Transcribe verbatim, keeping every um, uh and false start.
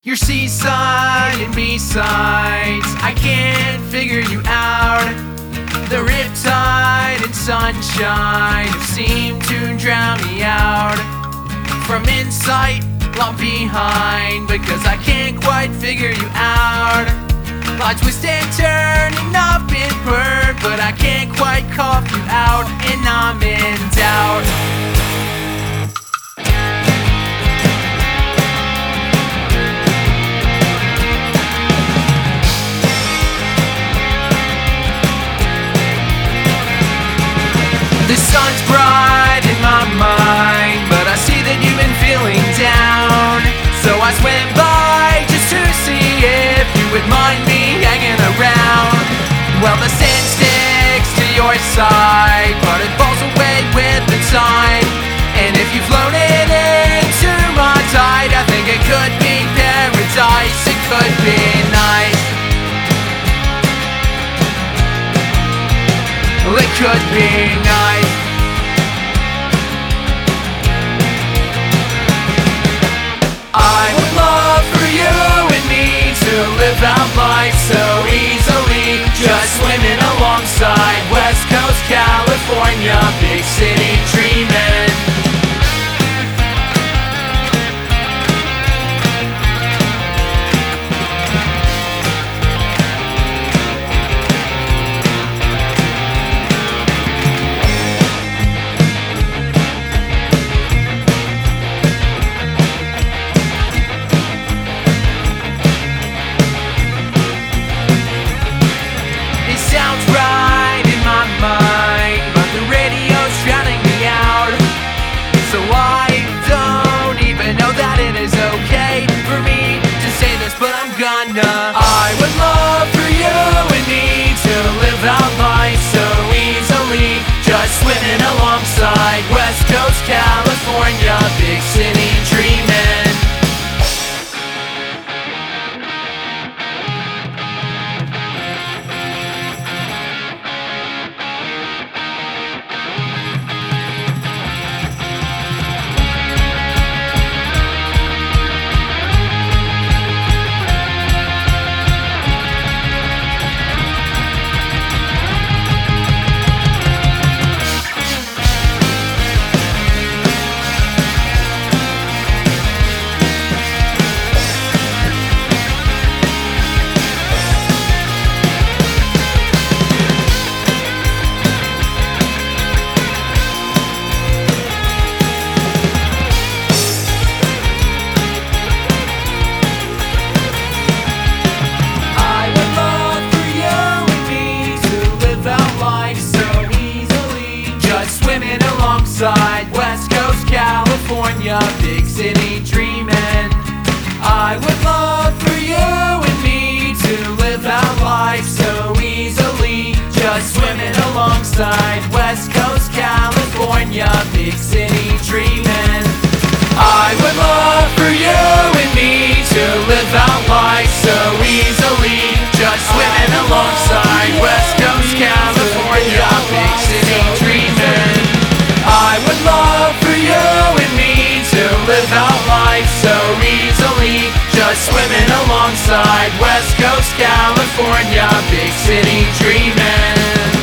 Your seaside and B-sides, I can't figure you out. The riptide and sunshine seem to drown me out. From insight, love behind, because I can't quite figure you out. I twist and turn and I've been burned, but I can't quite cough you out, and I'm in doubt. The sun's bright in my mind, but I see that you've been feeling down. So I swam by just to see if you would mind me hanging around. Well, the sand sticks to your side, but it falls away with the time. And if you've flown it into my tide, I think it could be paradise, it could be nice. It could be nice. I would love for you and me to live out life so easily, just swimming alongside West Coast California, big city dreaming. Sounds right in my mind, but the radio's drowning me out. So I don't even know that it is okay for me to say this, but I'm gonna. I would love for you and me to live out life so easily, just swimming alongside West Coast California, big city dreaming. Swimming alongside West Coast California, big city dreaming. I would love for you and me to live out life so easily, just swimming alongside West Coast California, big city dreaming. I would love for you and me to live out life so easily, just swimming alongside West Coast California, big city dreaming. I would love for you and me to live out life so easily, just swimming alongside West Coast California, big city dreaming.